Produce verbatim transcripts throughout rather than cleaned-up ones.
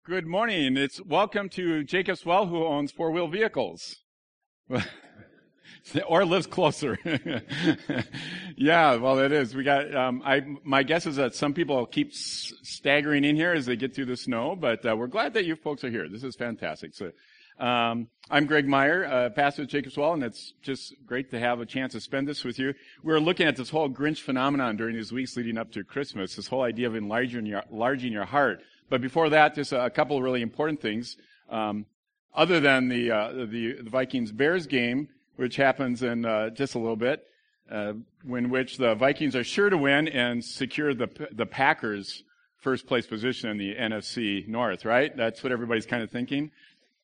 Good morning. It's welcome to Jacob's Well, who owns four-wheel vehicles. Or lives closer. Yeah, well, it is. We got, um, I, my guess is that some people keep s- staggering in here as they get through the snow, but uh, we're glad that you folks are here. This is fantastic. So, um, I'm Greg Meyer, uh, pastor at Jacob's Well, and it's just great to have a chance to spend this with you. We're looking at this whole Grinch phenomenon during these weeks leading up to Christmas, this whole idea of enlarging your, enlarging your heart. But before that, just a couple of really important things. Um, other than the, uh, the, the Vikings-Bears game, which happens in uh, just a little bit, uh, in which the Vikings are sure to win and secure the the Packers' first place position in the N F C North, right? That's what everybody's kind of thinking?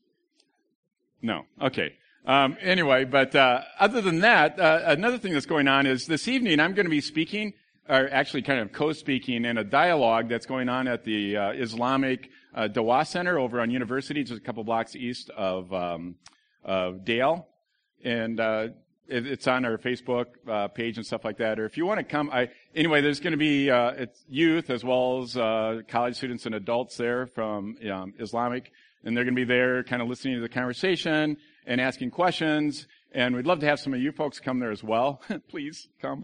No. Okay. Um, anyway, but uh, other than that, uh, another thing that's going on is this evening I'm going to be speaking, or actually kind of co-speaking in a dialogue that's going on at the uh, Islamic uh, Dawah Center over on University, just a couple blocks east of, um, of Dale. And uh, it, it's on our Facebook uh, page and stuff like that. Or if you want to come, I anyway, there's going to be uh, it's youth as well as uh, college students and adults there from um, Islamic, and they're going to be there, kind of listening to the conversation and asking questions. And we'd love to have some of you folks come there as well. Please come.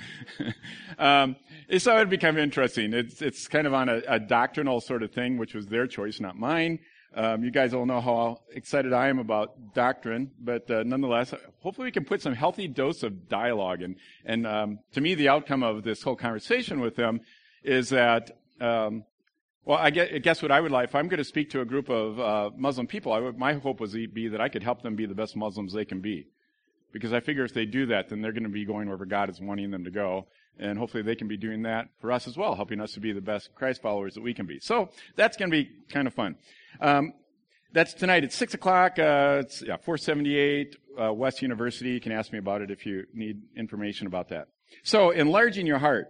um, so it'd be kind of interesting. It's it's kind of on a, a doctrinal sort of thing, which was their choice, not mine. Um, you guys all know how excited I am about doctrine, but uh, nonetheless, hopefully we can put some healthy dose of dialogue. And, and um, to me, the outcome of this whole conversation with them is that, um, well, I guess, I guess what I would like, if I'm going to speak to a group of uh, Muslim people, I would, my hope was be that I could help them be the best Muslims they can be. Because I figure if they do that, then they're going to be going wherever God is wanting them to go. And hopefully they can be doing that for us as well, helping us to be the best Christ followers that we can be. So that's going to be kind of fun. Um, that's tonight at six o'clock. Uh, it's yeah, four seventy-eight uh, West University. You can ask me about it if you need information about that. So enlarging your heart.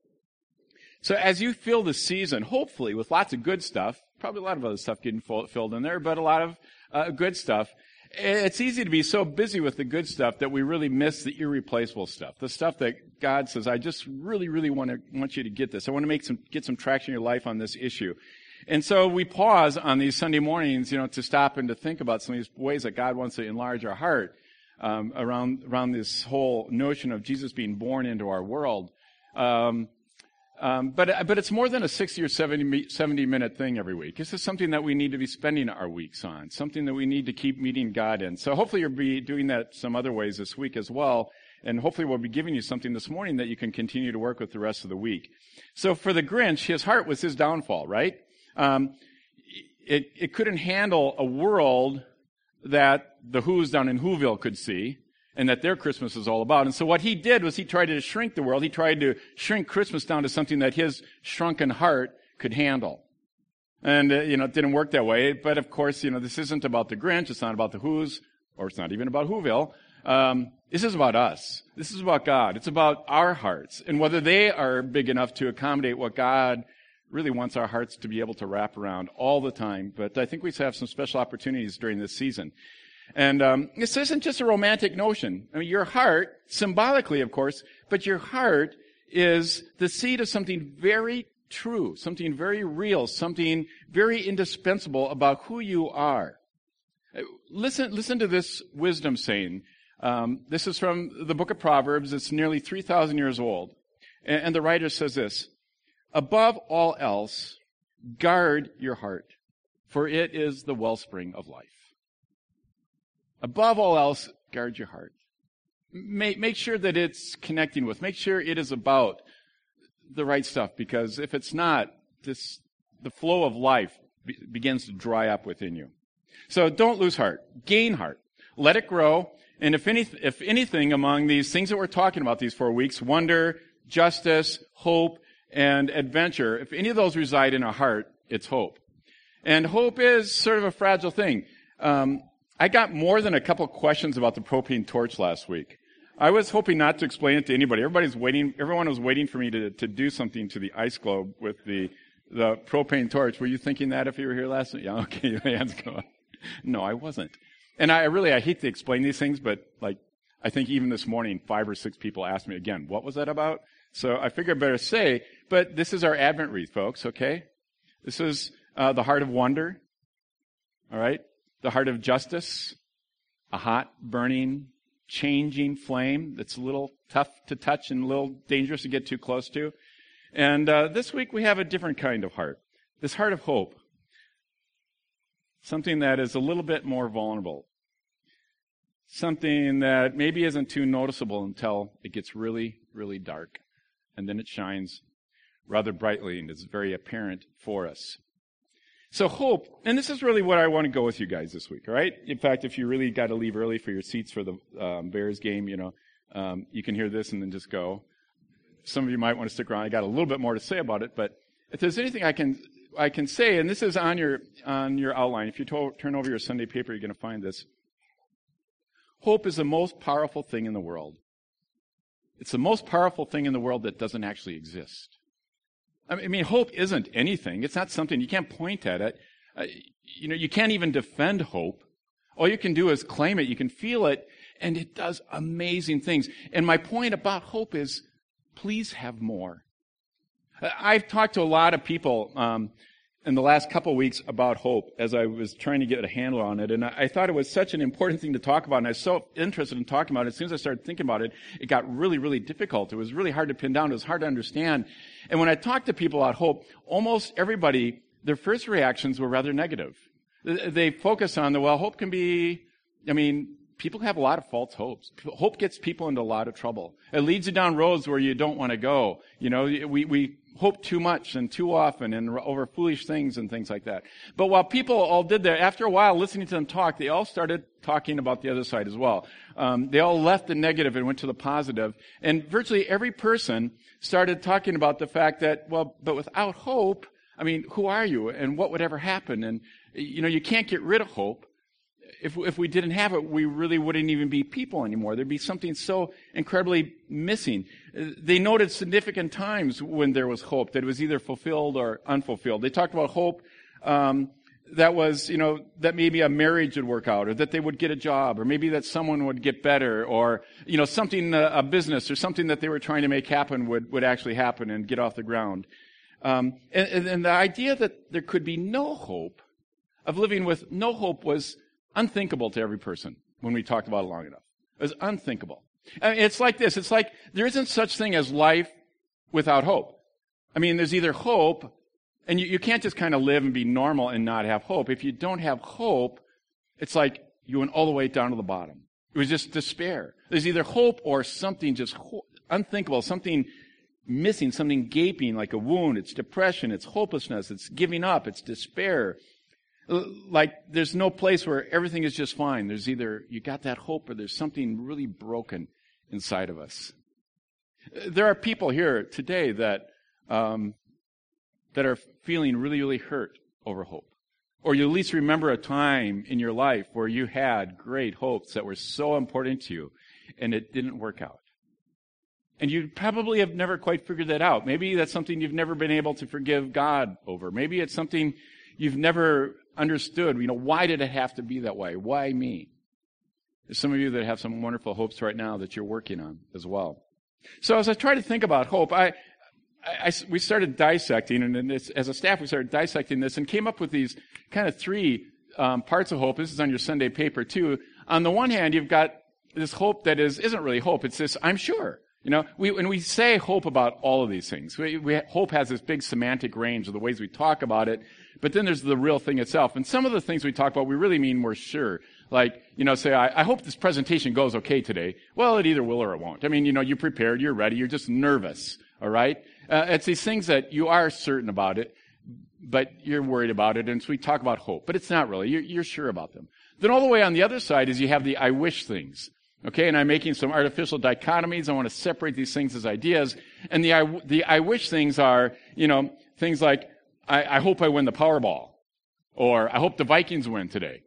So as you fill the season, hopefully with lots of good stuff, probably a lot of other stuff getting full, filled in there, but a lot of uh, good stuff. It's easy to be so busy with the good stuff that we really miss the irreplaceable stuff. The stuff that God says, I just really, really want to want you to get this. I want to make some get some traction in your life on this issue. And so we pause on these Sunday mornings, you know, to stop and to think about some of these ways that God wants to enlarge our heart um, around around this whole notion of Jesus being born into our world. Um, Um, but but it's more than a sixty or seventy minute thing every week. This is something that we need to be spending our weeks on, something that we need to keep meeting God in. So hopefully you'll be doing that some other ways this week as well, and hopefully we'll be giving you something this morning that you can continue to work with the rest of the week. So for the Grinch, his heart was his downfall, right? Um, it, it couldn't handle a world that the Who's down in Whoville could see, and that their Christmas is all about. And so what he did was he tried to shrink the world. He tried to shrink Christmas down to something that his shrunken heart could handle. And, uh, you know, it didn't work that way. But, of course, you know, this isn't about the Grinch. It's not about the Who's, or it's not even about Whoville. Um, this is about us. This is about God. It's about our hearts and whether they are big enough to accommodate what God really wants our hearts to be able to wrap around all the time. But I think we have some special opportunities during this season. And um, this isn't just a romantic notion. I mean, your heart, symbolically, of course, but your heart is the seed of something very true, something very real, something very indispensable about who you are. Listen, listen to this wisdom saying. Um, this is from the book of Proverbs. It's nearly three thousand years old. And, and the writer says this, above all else, guard your heart, for it is the wellspring of life. Above all else, guard your heart. Make, make sure that it's connecting with. Make sure it is about the right stuff, because if it's not, this the flow of life be, begins to dry up within you. So don't lose heart. Gain heart. Let it grow. And if any, if anything among these things that we're talking about these four weeks, wonder, justice, hope, and adventure, if any of those reside in our heart, it's hope. And hope is sort of a fragile thing. Um, I got more than a couple questions about the propane torch last week. I was hoping not to explain it to anybody. Everybody's waiting. Everyone was waiting for me to, to do something to the ice globe with the the propane torch. Were you thinking that if you were here last week? Yeah, okay, your hands go up. No, I wasn't. And I really, I hate to explain these things, but like, I think even this morning, five or six people asked me again, what was that about? So I figured I better say, but this is our Advent wreath, folks, okay? This is Uh, the heart of wonder. All right? The heart of justice. A hot, burning, changing flame that's a little tough to touch and a little dangerous to get too close to. And uh, this week we have a different kind of heart. This heart of hope. Something that is a little bit more vulnerable. Something that maybe isn't too noticeable until it gets really, really dark. And then it shines rather brightly and is very apparent for us. So hope, and this is really what I want to go with you guys this week, all right? In fact, if you really got to leave early for your seats for the um, Bears game, you know, um, you can hear this and then just go. Some of you might want to stick around. I got a little bit more to say about it, but if there's anything I can I can say, and this is on your on your outline. If you to- turn over your Sunday paper, you're going to find this. Hope is the most powerful thing in the world. It's the most powerful thing in the world that doesn't actually exist. I mean, hope isn't anything. It's not something, you can't point at it. Uh, you know, you can't even defend hope. All you can do is claim it. You can feel it, and it does amazing things. And my point about hope is, please have more. I've talked to a lot of people um, in the last couple of weeks about hope as I was trying to get a handle on it. And I thought it was such an important thing to talk about, and I was so interested in talking about it. As soon as I started thinking about it, it got really, really difficult. It was really hard to pin down. It was hard to understand. And when I talked to people about hope, almost everybody, their first reactions were rather negative. They focus on the, well, hope can be, I mean, people have a lot of false hopes. Hope gets people into a lot of trouble. It leads you down roads where you don't want to go. You know, we, we hope too much and too often and over foolish things and things like that. But while people all did that, after a while, listening to them talk, they all started talking about the other side as well. Um, they all left the negative and went to the positive. And virtually every person started talking about the fact that, well, but without hope, I mean, who are you and what would ever happen? And, you know, you can't get rid of hope. If, if we didn't have it, we really wouldn't even be people anymore. There'd be something so incredibly missing. They noted significant times when there was hope, that it was either fulfilled or unfulfilled. They talked about hope um, that was, you know, that maybe a marriage would work out, or that they would get a job, or maybe that someone would get better, or, you know, something, uh, a business, or something that they were trying to make happen would, would actually happen and get off the ground. Um, and, and the idea that there could be no hope, of living with no hope, was unthinkable to every person when we talked about it long enough. It was unthinkable. I mean, it's like this. It's like there isn't such thing as life without hope. I mean, there's either hope, and you, you can't just kind of live and be normal and not have hope. If you don't have hope, it's like you went all the way down to the bottom. It was just despair. There's either hope or something just ho- unthinkable, something missing, something gaping like a wound. It's depression, it's hopelessness, it's giving up, it's despair. Like there's no place where everything is just fine. There's either you got that hope or there's something really broken inside of us. There are people here today that um, that are feeling really, really hurt over hope. Or you at least remember a time in your life where you had great hopes that were so important to you and it didn't work out. And you probably have never quite figured that out. Maybe that's something you've never been able to forgive God over. Maybe it's something you've never understood. You know, why did it have to be that way? Why me? There's some of you that have some wonderful hopes right now that you're working on as well. So as I try to think about hope, I, I, I we started dissecting, and it's, as a staff we started dissecting this and came up with these kind of three um, parts of hope. This is on your Sunday paper too. On the one hand, you've got this hope that is isn't really hope. It's this I'm sure. You know, we, when we say hope about all of these things, we, we, hope has this big semantic range of the ways we talk about it, but then there's the real thing itself. And some of the things we talk about, we really mean we're sure. Like, you know, say, I, I hope this presentation goes okay today. Well, it either will or it won't. I mean, you know, you're prepared, you're ready, you're just nervous, all right? Uh, it's these things that you are certain about it, but you're worried about it, and so we talk about hope. But it's not really. You're, you're sure about them. Then all the way on the other side is you have the I wish things. Okay, and I'm making some artificial dichotomies. I want to separate these things as ideas. And the I, the I wish things are, you know, things like, I, I hope I win the Powerball. Or, I hope the Vikings win today.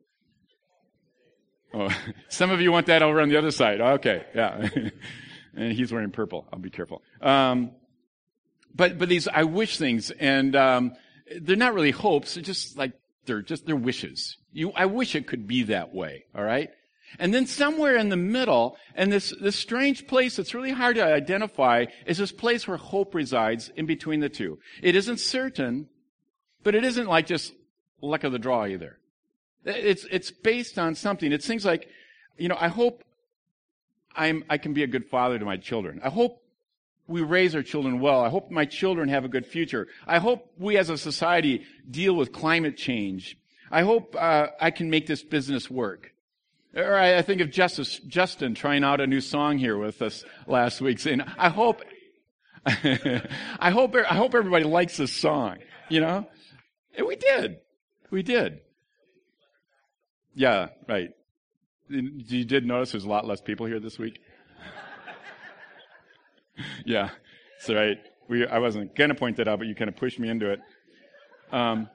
Oh, some of you want that over on the other side. Okay, yeah. And he's wearing purple. I'll be careful. Um, but, but these I wish things, and um, they're not really hopes. They're just like, they're just, they're wishes. You, I wish it could be that way, all right? And then somewhere in the middle, and this, this strange place that's really hard to identify, is this place where hope resides in between the two. It isn't certain, But it isn't like just luck of the draw either. It's, it's based on something. It's things like, you know, I hope I'm, I can be a good father to my children. I hope we raise our children well. I hope my children have a good future. I hope we as a society deal with climate change. I hope uh, I can make this business work. Or I, I think of Justice, Justin trying out a new song here with us last week, saying, I hope, I hope, I hope everybody likes this song, you know? And we did. We did. Yeah, right. You did notice there's a lot less people here this week? Yeah, that's right. We, I wasn't going to point that out, but you kind of pushed me into it. Um,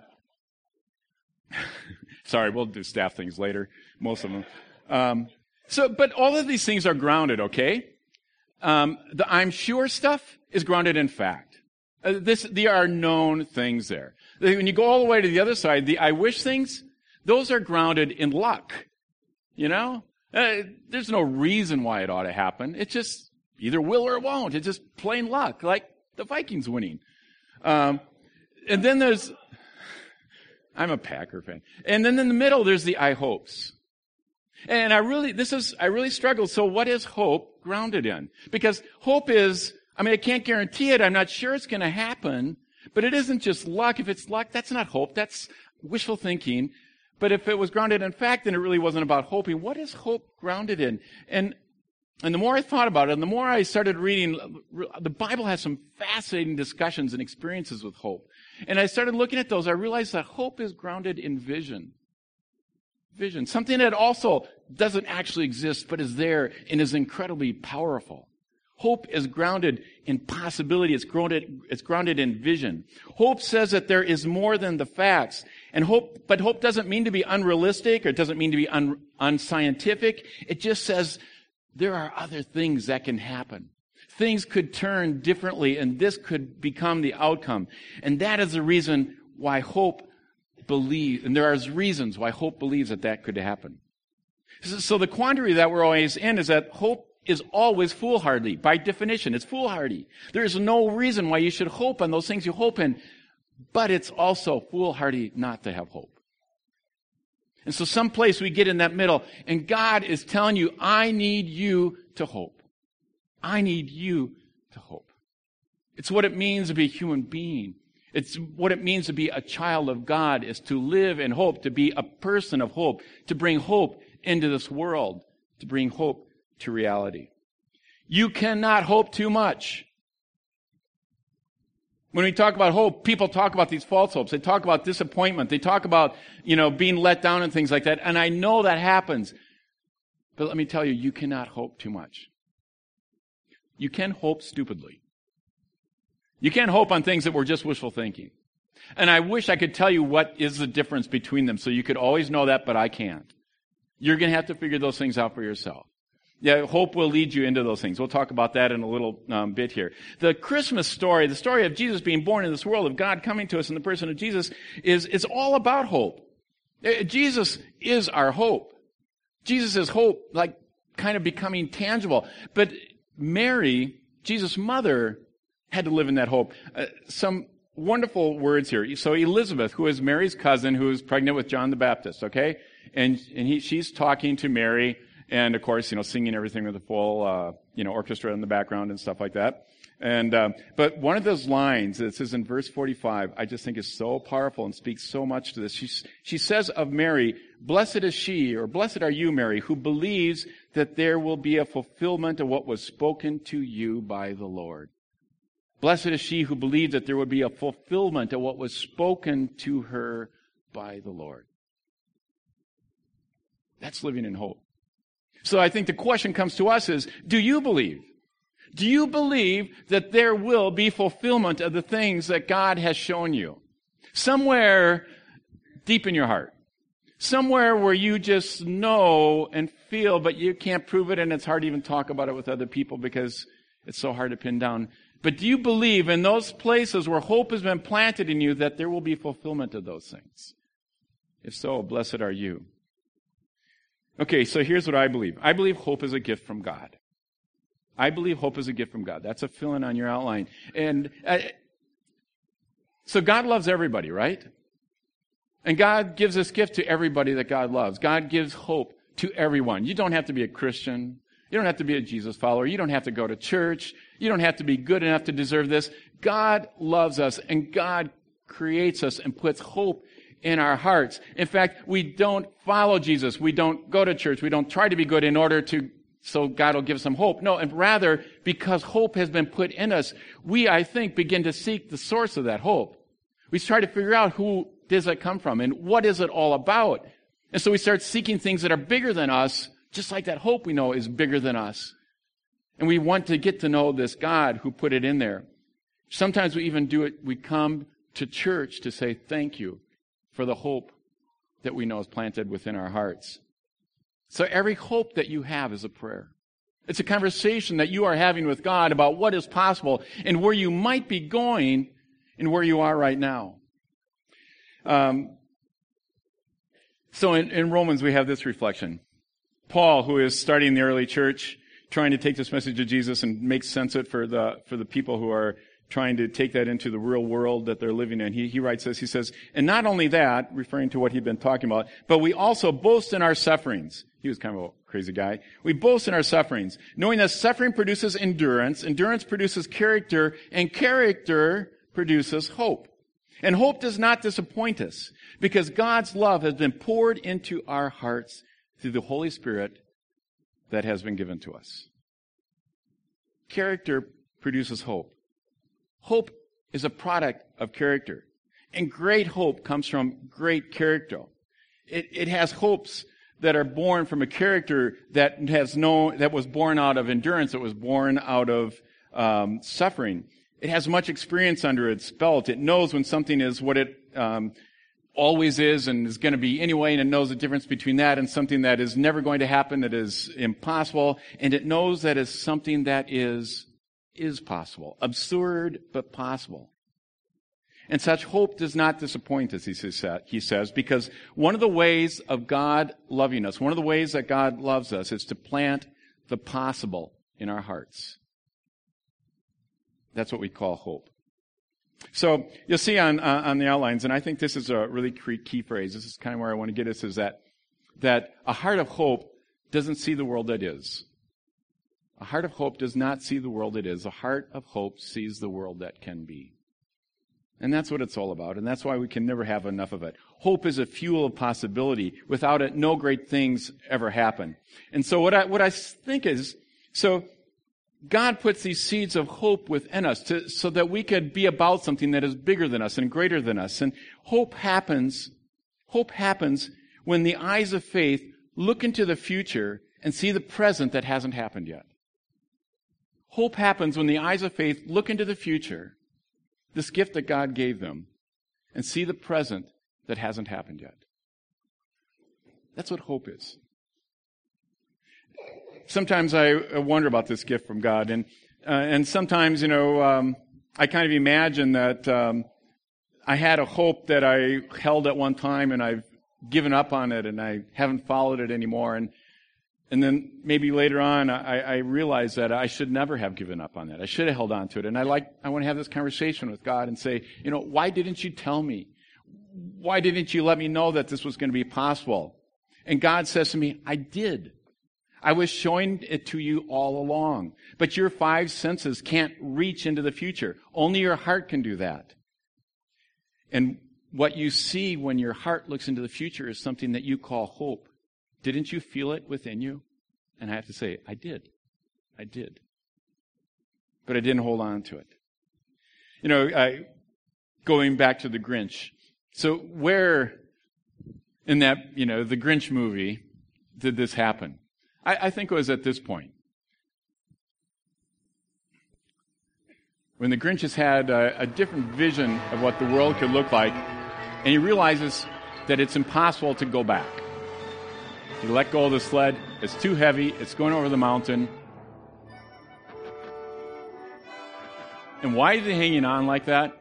sorry, we'll do staff things later, most of them. Um, so, but all of these things are grounded, okay? Um, the I'm sure stuff is grounded in fact. Uh, this, there are known things there. When you go all the way to the other side, the I wish things, those are grounded in luck. You know? Uh, there's no reason why it ought to happen. It's just either will or it won't. It's just plain luck, like the Vikings winning. Um, and then there's, I'm a Packer fan. And then in the middle, there's the I hopes. And I really, this is, I really struggle. So what is hope grounded in? Because hope is, I mean, I can't guarantee it. I'm not sure it's going to happen. But it isn't just luck. If it's luck, that's not hope. That's wishful thinking. But if it was grounded in fact, then it really wasn't about hoping. What is hope grounded in? And And the more I thought about it, and the more I started reading, the Bible has some fascinating discussions and experiences with hope. And I started looking at those, I realized that hope is grounded in vision. Vision. Something that also doesn't actually exist, but is there and is incredibly powerful. Hope is grounded in possibility. It's grounded, it's grounded in vision. Hope says that there is more than the facts. And hope, but hope doesn't mean to be unrealistic, or it doesn't mean to be un, unscientific. It just says there are other things that can happen. Things could turn differently, and this could become the outcome. And that is the reason why hope believes, and there are reasons why hope believes that that could happen. So the quandary that we're always in is that hope is always foolhardy. By definition, it's foolhardy. There is no reason why you should hope on those things you hope in, but it's also foolhardy not to have hope. And so someplace we get in that middle, and God is telling you, I need you to hope. I need you to hope. It's what it means to be a human being. It's what it means to be a child of God, is to live in hope, to be a person of hope, to bring hope into this world, to bring hope to reality. You cannot hope too much. When we talk about hope, people talk about these false hopes. They talk about disappointment. They talk about, you know, being let down and things like that. And I know that happens. But let me tell you, you cannot hope too much. You can hope stupidly. You can't hope on things that were just wishful thinking. And I wish I could tell you what is the difference between them so you could always know that, but I can't. You're going to have to figure those things out for yourself. Yeah, hope will lead you into those things. We'll talk about that in a little um, bit here. The Christmas story, the story of Jesus being born in this world, of God coming to us in the person of Jesus, is, is all about hope. Jesus is our hope. Jesus is hope, like kind of becoming tangible. But Mary, Jesus' mother, had to live in that hope. Uh, some wonderful words here. So Elizabeth, who is Mary's cousin, who is pregnant with John the Baptist, okay? And, and he, she's talking to Mary. And of course, you know, singing everything with a full, uh, you know, orchestra in the background and stuff like that. And, um, but one of those lines that says in verse forty-five, I just think is so powerful and speaks so much to this. She, she says of Mary, blessed is she, or blessed are you, Mary, who believes that there will be a fulfillment of what was spoken to you by the Lord. Blessed is she who believed that there would be a fulfillment of what was spoken to her by the Lord. That's living in hope. So I think the question comes to us is, do you believe? Do you believe that there will be fulfillment of the things that God has shown you? Somewhere deep in your heart. Somewhere where you just know and feel, but you can't prove it, and it's hard to even talk about it with other people because it's so hard to pin down. But do you believe in those places where hope has been planted in you that there will be fulfillment of those things? If so, blessed are you. Okay, so here's what I believe. I believe hope is a gift from God. I believe hope is a gift from God. That's a fill-in on your outline. And uh, so God loves everybody, right? And God gives this gift to everybody that God loves. God gives hope to everyone. You don't have to be a Christian. You don't have to be a Jesus follower. You don't have to go to church. You don't have to be good enough to deserve this. God loves us, and God creates us and puts hope in our hearts. In fact, we don't follow Jesus. We don't go to church. We don't try to be good in order to, so God will give us some hope. No, and rather, because hope has been put in us, we, I think, begin to seek the source of that hope. We try to figure out who does it come from and what is it all about. And so we start seeking things that are bigger than us, just like that hope we know is bigger than us. And we want to get to know this God who put it in there. Sometimes we even do it, we come to church to say thank you for the hope that we know is planted within our hearts. So every hope that you have is a prayer. It's a conversation that you are having with God about what is possible and where you might be going and where you are right now. Um, so in, in Romans, we have this reflection. Paul, who is starting the early church, trying to take this message of Jesus and make sense of it for the for the people who are trying to take that into the real world that they're living in. He, he writes this, he says, and not only that, referring to what he'd been talking about, but we also boast in our sufferings. He was kind of a crazy guy. We boast in our sufferings, knowing that suffering produces endurance, endurance produces character, and character produces hope. And hope does not disappoint us, because God's love has been poured into our hearts through the Holy Spirit that has been given to us. Character produces hope. Hope is a product of character. And great hope comes from great character. It, it has hopes that are born from a character that has no, that was born out of endurance, that was born out of um, suffering. It has much experience under its belt. It knows when something is what it um, always is and is going to be anyway, and it knows the difference between that and something that is never going to happen, that is impossible, and it knows that is something that is is possible. Absurd, but possible. And such hope does not disappoint us, he says, he says, because one of the ways of God loving us, one of the ways that God loves us is to plant the possible in our hearts. That's what we call hope. So you'll see on uh, on the outlines, and I think this is a really key phrase. This is kind of where I want to get us, is that that a heart of hope doesn't see the world that is. A heart of hope does not see the world it is. A heart of hope sees the world that can be. And that's what it's all about, and that's why we can never have enough of it. Hope is a fuel of possibility. Without it, no great things ever happen. And so what I what I think is, so God puts these seeds of hope within us to, so that we could be about something that is bigger than us and greater than us. And hope happens, hope happens when the eyes of faith look into the future and see the present that hasn't happened yet. Hope happens when the eyes of faith look into the future, this gift that God gave them, and see the present that hasn't happened yet. That's what hope is. Sometimes I wonder about this gift from God, and uh, and sometimes, you know, um, I kind of imagine that um, I had a hope that I held at one time, and I've given up on it, and I haven't followed it anymore, and And then maybe later on, I, I realized that I should never have given up on that. I should have held on to it. And I like, I want to have this conversation with God and say, you know, why didn't you tell me? Why didn't you let me know that this was going to be possible? And God says to me, I did. I was showing it to you all along. But your five senses can't reach into the future. Only your heart can do that. And what you see when your heart looks into the future is something that you call hope. Didn't you feel it within you? And I have to say, I did. I did. But I didn't hold on to it. You know, I, going back to the Grinch. So where in that, you know, the Grinch movie did this happen? I, I think it was at this point. When the Grinch has had a, a different vision of what the world could look like, and he realizes that it's impossible to go back. You let go of the sled, it's too heavy, it's going over the mountain. And why is he hanging on like that?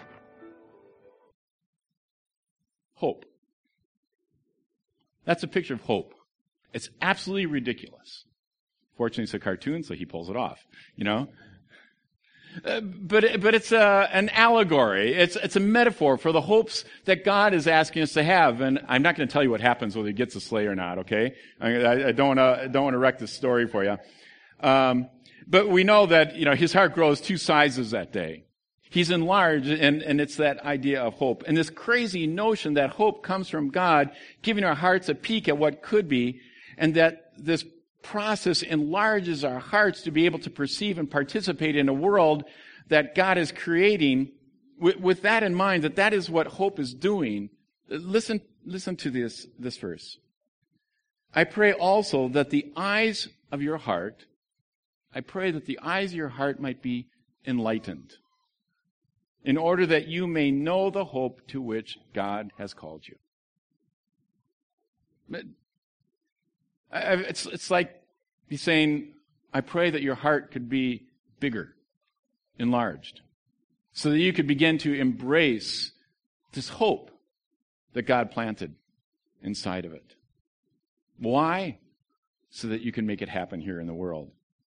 Hope. That's a picture of hope. It's absolutely ridiculous. Fortunately, it's a cartoon, so he pulls it off, you know? Uh, but but it's a, an allegory. It's it's a metaphor for the hopes that God is asking us to have. And I'm not going to tell you what happens whether he gets a sleigh or not. Okay, I, I don't want to don't want to wreck the story for you. Um, but we know that you know his heart grows two sizes that day. He's enlarged, and and it's that idea of hope and this crazy notion that hope comes from God, giving our hearts a peek at what could be, and that this process enlarges our hearts to be able to perceive and participate in a world that God is creating. With, with that in mind, that that is what hope is doing. Listen, listen to this, this verse. I pray also that the eyes of your heart, I pray that the eyes of your heart might be enlightened, in order that you may know the hope to which God has called you. It's, it's like he's saying, I pray that your heart could be bigger, enlarged, so that you could begin to embrace this hope that God planted inside of it. Why? So that you can make it happen here in the world.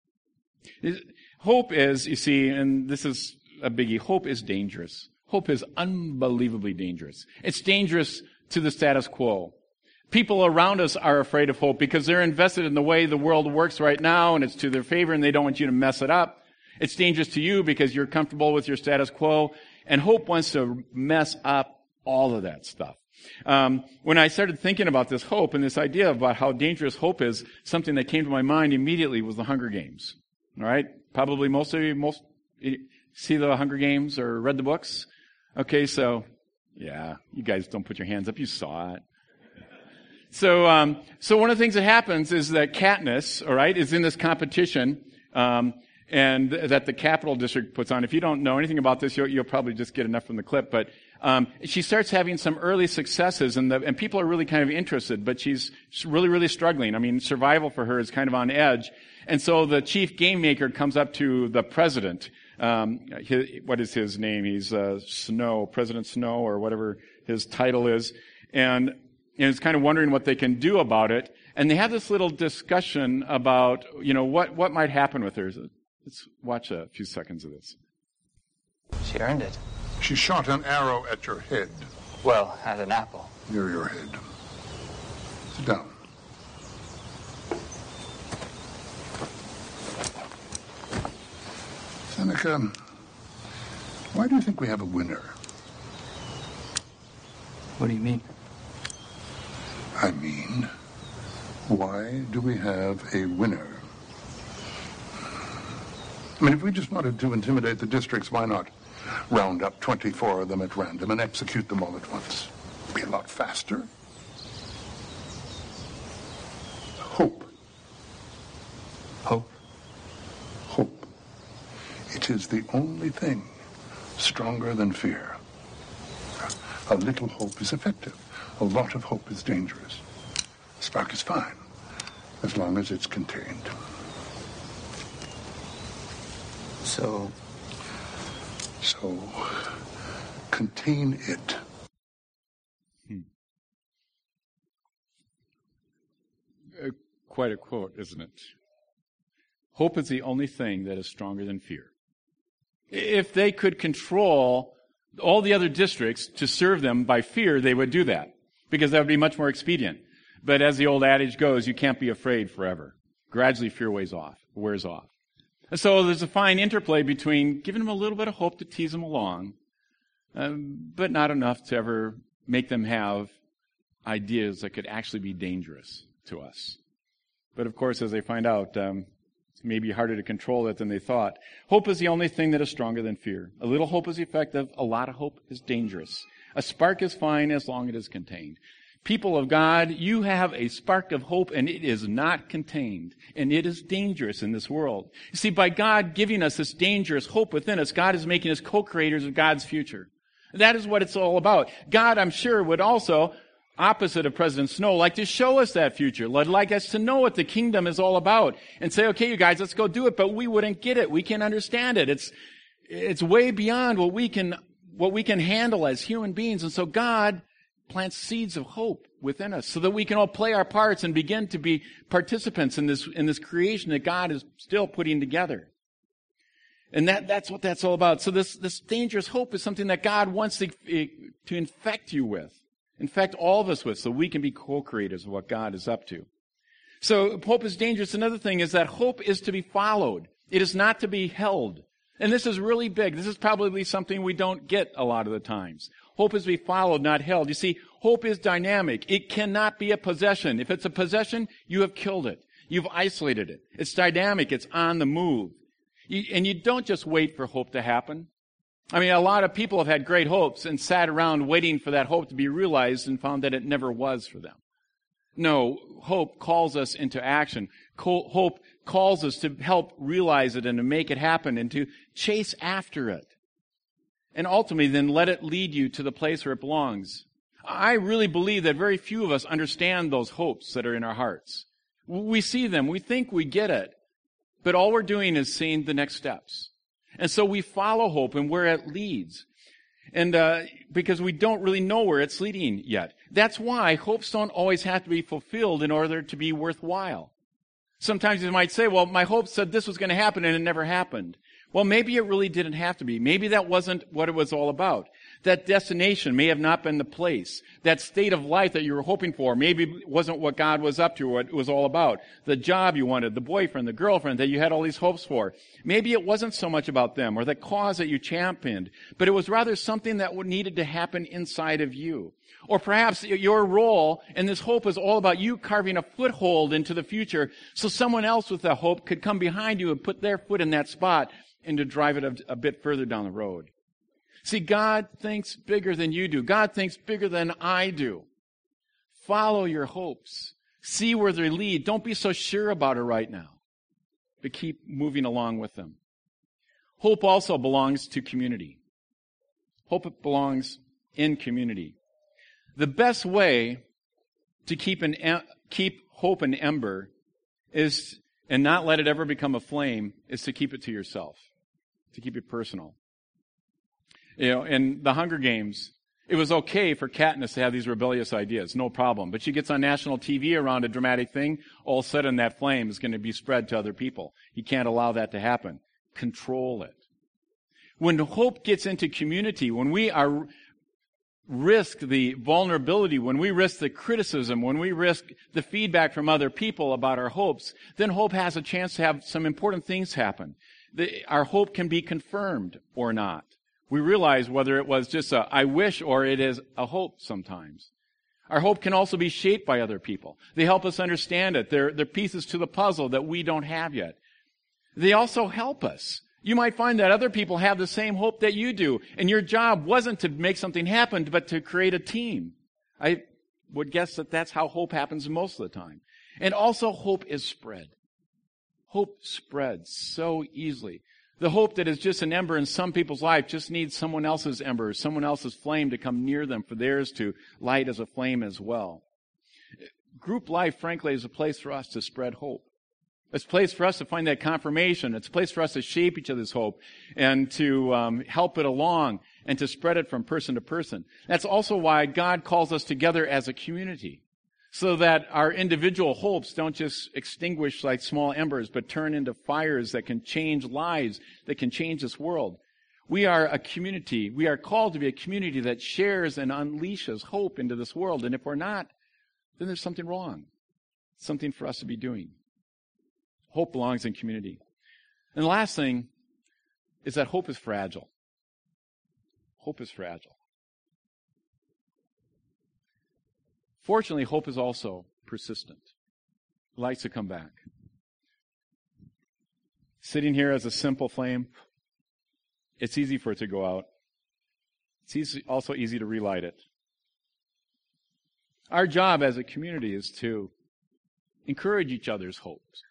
Hope is, you see, and this is a biggie, hope is dangerous. Hope is unbelievably dangerous. It's dangerous to the status quo. People around us are afraid of hope because they're invested in the way the world works right now, and it's to their favor, and they don't want you to mess it up. It's dangerous to you because you're comfortable with your status quo, and hope wants to mess up all of that stuff. Um, when I started thinking about this hope and this idea about how dangerous hope is, something that came to my mind immediately was the Hunger Games. All right? Probably most of you, most, see the Hunger Games or read the books? Okay, so, yeah, you guys don't put your hands up. You saw it. So, um, so one of the things that happens is that Katniss, all right, is in this competition, um, and that the Capital District puts on. If you don't know anything about this, you'll, you'll probably just get enough from the clip. But um, she starts having some early successes, and the, and people are really kind of interested. But she's really, really struggling. I mean, survival for her is kind of on edge. And so the chief game maker comes up to the president. Um, his, what is his name? He's uh, Snow, President Snow, or whatever his title is, and. And it's kind of wondering what they can do about it. And they have this little discussion about, you know, what, what might happen with her. Let's watch a few seconds of this. She earned it. She shot an arrow at your head. Well, at an apple. Near your head. Sit down. Seneca, why do you think we have a winner? What do you mean? I mean, why do we have a winner? I mean, if we just wanted to intimidate the districts, why not round up twenty-four of them at random and execute them all at once? It'd be a lot faster. Hope. Hope? Hope. It is the only thing stronger than fear. A little hope is effective. A lot of hope is dangerous. A spark is fine, as long as it's contained. So? So, contain it. Hmm. Uh, quite a quote, isn't it? Hope is the only thing that is stronger than fear. If they could control all the other districts to serve them by fear, they would do that, because that would be much more expedient. But as the old adage goes, you can't be afraid forever. Gradually, fear wears off, wears off. And so there's a fine interplay between giving them a little bit of hope to tease them along, um, but not enough to ever make them have ideas that could actually be dangerous to us. But of course, as they find out, um, it's maybe harder to control it than they thought. Hope is the only thing that is stronger than fear. A little hope is effective. A lot of hope is dangerous. A spark is fine as long as it is contained. People of God, you have a spark of hope, and it is not contained, and it is dangerous in this world. You see, by God giving us this dangerous hope within us, God is making us co-creators of God's future. That is what it's all about. God, I'm sure, would also, opposite of President Snow, like to show us that future, like us to know what the kingdom is all about, and say, okay, you guys, let's go do it, but we wouldn't get it. We can't understand it. It's, it's way beyond what we can, what we can handle as human beings, and so God plants seeds of hope within us so that we can all play our parts and begin to be participants in this, in this creation that God is still putting together. And that, that's what that's all about. So this, this dangerous hope is something that God wants to, to infect you with. Infect all of us with, so we can be co-creators of what God is up to. So hope is dangerous. Another thing is that hope is to be followed. It is not to be held. And this is really big. This is probably something we don't get a lot of the times. Hope is to be followed, not held. You see, hope is dynamic. It cannot be a possession. If it's a possession, you have killed it. You've isolated it. It's dynamic. It's on the move. You, and you don't just wait for hope to happen. I mean, a lot of people have had great hopes and sat around waiting for that hope to be realized and found that it never was for them. No, hope calls us into action. Hope calls us to help realize it and to make it happen and to chase after it. And ultimately, then let it lead you to the place where it belongs. I really believe that very few of us understand those hopes that are in our hearts. We see them. We think we get it. But all we're doing is seeing the next steps. And so we follow hope and where it leads. And uh, because we don't really know where it's leading yet. That's why hopes don't always have to be fulfilled in order to be worthwhile. Sometimes you might say, well, my hope said this was going to happen and it never happened. Well, maybe it really didn't have to be. Maybe that wasn't what it was all about. That destination may have not been the place. That state of life that you were hoping for maybe wasn't what God was up to, what it was all about. The job you wanted, the boyfriend, the girlfriend that you had all these hopes for. Maybe it wasn't so much about them or the cause that you championed, but it was rather something that needed to happen inside of you. Or perhaps your role in this hope is all about you carving a foothold into the future so someone else with that hope could come behind you and put their foot in that spot and to drive it a, a bit further down the road. See, God thinks bigger than you do. God thinks bigger than I do. Follow your hopes. See where they lead. Don't be so sure about it right now, but keep moving along with them. Hope also belongs to community. Hope belongs in community. The best way to keep an keep hope an ember is, and not let it ever become a flame, is to keep it to yourself, to keep it personal. You know, in the Hunger Games, it was okay for Katniss to have these rebellious ideas, no problem. But she gets on national T V around a dramatic thing, all of a sudden that flame is going to be spread to other people. You can't allow that to happen. Control it. When hope gets into community, when we are risk the vulnerability, when we risk the criticism, when we risk the feedback from other people about our hopes, then hope has a chance to have some important things happen. The, our hope can be confirmed or not. We realize whether it was just a I wish or it is a hope sometimes. Our hope can also be shaped by other people. They help us understand it. They're, they're pieces to the puzzle that we don't have yet. They also help us. You might find that other people have the same hope that you do, and your job wasn't to make something happen, but to create a team. I would guess that that's how hope happens most of the time. And also hope is spread. Hope spreads so easily. The hope that is just an ember in some people's life just needs someone else's ember, someone else's flame to come near them for theirs to light as a flame as well. Group life, frankly, is a place for us to spread hope. It's a place for us to find that confirmation. It's a place for us to shape each other's hope and to um, help it along and to spread it from person to person. That's also why God calls us together as a community, so that our individual hopes don't just extinguish like small embers, but turn into fires that can change lives, that can change this world. We are a community. We are called to be a community that shares and unleashes hope into this world. And if we're not, then there's something wrong. Something for us to be doing. Hope belongs in community. And the last thing is that hope is fragile. Hope is fragile. Fortunately, hope is also persistent. It likes to come back. Sitting here as a simple flame, it's easy for it to go out. It's easy, also easy to relight it. Our job as a community is to encourage each other's hopes.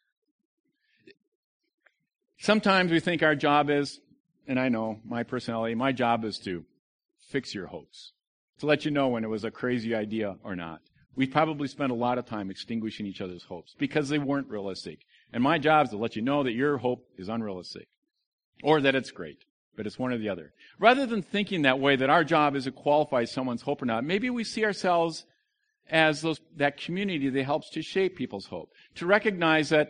Sometimes we think our job is, and I know my personality, my job is to fix your hopes, to let you know when it was a crazy idea or not. We probably spent a lot of time extinguishing each other's hopes because they weren't realistic. And my job is to let you know that your hope is unrealistic or that it's great, but it's one or the other. Rather than thinking that way, that our job is to qualify someone's hope or not, maybe we see ourselves as those, that community that helps to shape people's hope, to recognize that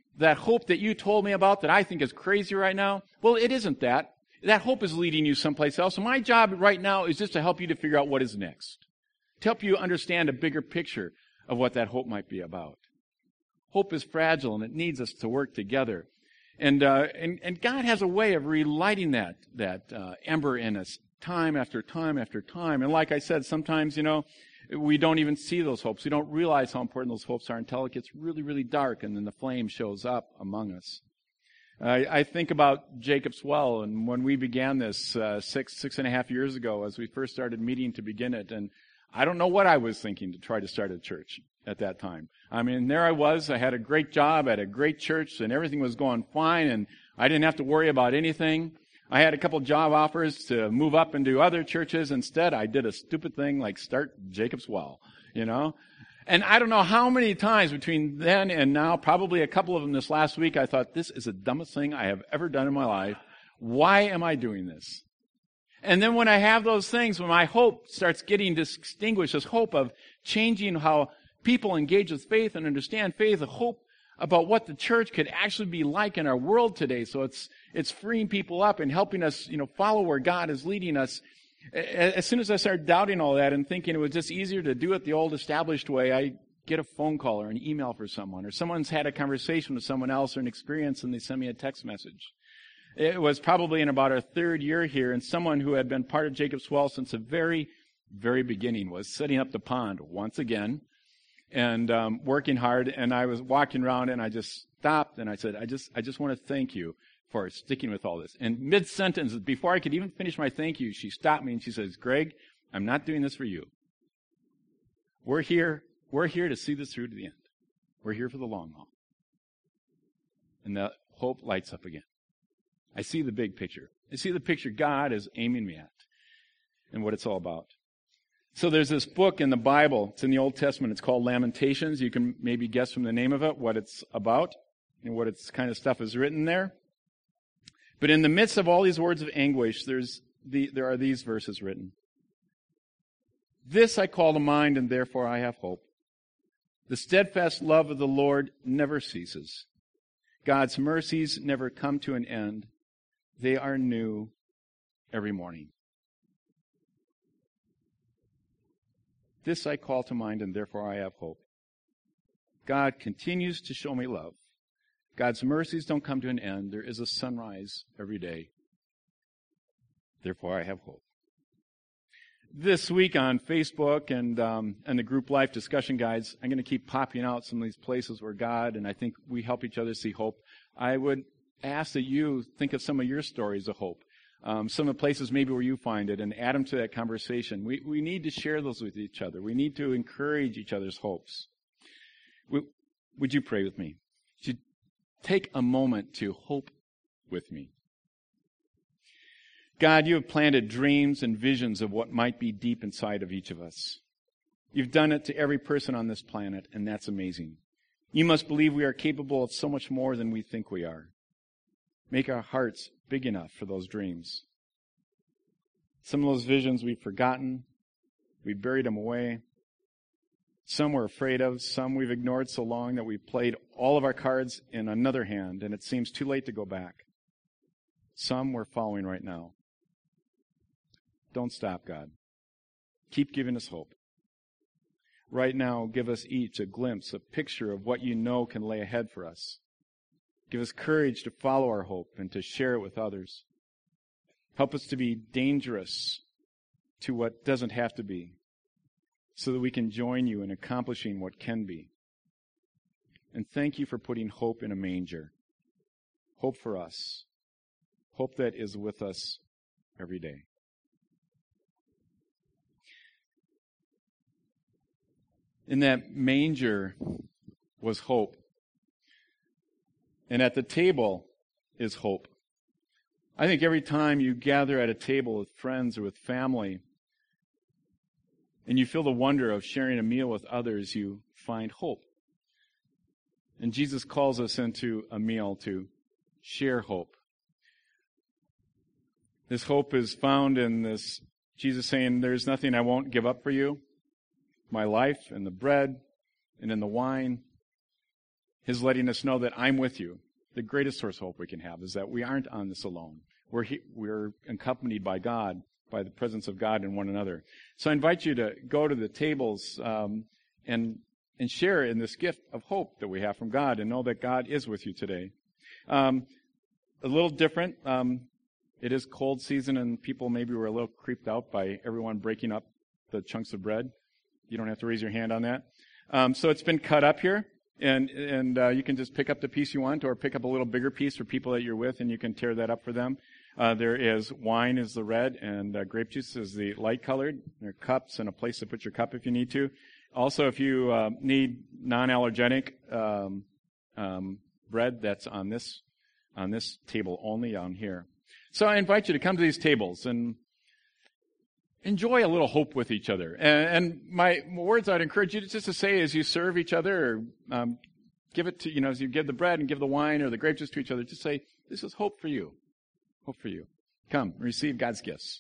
that hope that you told me about that I think is crazy right now, well, it isn't that. That hope is leading you someplace else. So my job right now is just to help you to figure out what is next, to help you understand a bigger picture of what that hope might be about. Hope is fragile, and it needs us to work together. And uh, and, and God has a way of relighting that, that uh, ember in us time after time after time. And like I said, sometimes, you know, we don't even see those hopes. We don't realize how important those hopes are until it gets really, really dark, and then the flame shows up among us. I, I think about Jacob's Well, and when we began this uh, six, six and a half years ago, as we first started meeting to begin it, and I don't know what I was thinking to try to start a church at that time. I mean, there I was. I had a great job at a great church, and everything was going fine, and I didn't have to worry about anything. I had a couple job offers to move up into other churches. Instead, I did a stupid thing like start Jacob's Well, you know. And I don't know how many times between then and now, probably a couple of them this last week, I thought, this is the dumbest thing I have ever done in my life. Why am I doing this? And then when I have those things, when my hope starts getting distinguished, this hope of changing how people engage with faith and understand faith, a hope about what the church could actually be like in our world today. So it's it's freeing people up and helping us, you know, follow where God is leading us. As soon as I started doubting all that and thinking it was just easier to do it the old established way, I get a phone call or an email for someone, or someone's had a conversation with someone else or an experience, and they send me a text message. It was probably in about our third year here, and someone who had been part of Jacob's Well since the very, very beginning was setting up the pond once again and um, working hard. And I was walking around, and I just stopped, and I said, I just, I just want to thank you for sticking with all this. And mid-sentence, before I could even finish my thank you, she stopped me and she says, Greg, I'm not doing this for you. We're here, we're here to see this through to the end. We're here for the long haul. And the hope lights up again. I see the big picture. I see the picture God is aiming me at and what it's all about. So there's this book in the Bible. It's in the Old Testament. It's called Lamentations. You can maybe guess from the name of it what it's about and what its kind of stuff is written there. But in the midst of all these words of anguish, there's the, there are these verses written. This I call to mind, and therefore I have hope. The steadfast love of the Lord never ceases. God's mercies never come to an end. They are new every morning. This I call to mind, and therefore I have hope. God continues to show me love. God's mercies don't come to an end. There is a sunrise every day. Therefore, I have hope. This week on Facebook and um, and the group life discussion guides, I'm going to keep popping out some of these places where God, and I think we help each other see hope. I would ask that you think of some of your stories of hope, um, some of the places maybe where you find it, and add them to that conversation. We we need to share those with each other. We need to encourage each other's hopes. We, would you pray with me? Would you take a moment to hope with me? God, you have planted dreams and visions of what might be deep inside of each of us. You've done it to every person on this planet, and that's amazing. You must believe we are capable of so much more than we think we are. Make our hearts big enough for those dreams. Some of those visions we've forgotten. We've buried them away. Some we're afraid of. Some we've ignored so long that we've played all of our cards in another hand, and it seems too late to go back. Some we're following right now. Don't stop, God. Keep giving us hope. Right now, give us each a glimpse, a picture of what you know can lay ahead for us. Give us courage to follow our hope and to share it with others. Help us to be dangerous to what doesn't have to be, so that we can join you in accomplishing what can be. And thank you for putting hope in a manger. Hope for us. Hope that is with us every day. In that manger was hope. And at the table is hope. I think every time you gather at a table with friends or with family, and you feel the wonder of sharing a meal with others, you find hope. And Jesus calls us into a meal to share hope. This hope is found in this, Jesus saying, there's nothing I won't give up for you. My life and the bread and in the wine. His letting us know that I'm with you. The greatest source of hope we can have is that we aren't on this alone. We're he, we're accompanied by God, by the presence of God in one another. So I invite you to go to the tables um, and and share in this gift of hope that we have from God, and know that God is with you today. Um, a little different. Um, it is cold season, and people maybe were a little creeped out by everyone breaking up the chunks of bread. You don't have to raise your hand on that. Um, so it's been cut up here, and and uh, you can just pick up the piece you want, or pick up a little bigger piece for people that you're with, and you can tear that up for them. Uh, there is wine is the red, and uh, grape juice is the light colored. There are cups and a place to put your cup if you need to. Also, if you uh, need non-allergenic um, um, bread, that's on this on this table only on here. So I invite you to come to these tables and enjoy a little hope with each other. And, and my words I'd encourage you to just to say as you serve each other, or um, give it to, you know, as you give the bread and give the wine or the grape juice to each other, just say, this is hope for you. Hope for you. Come, receive God's gifts.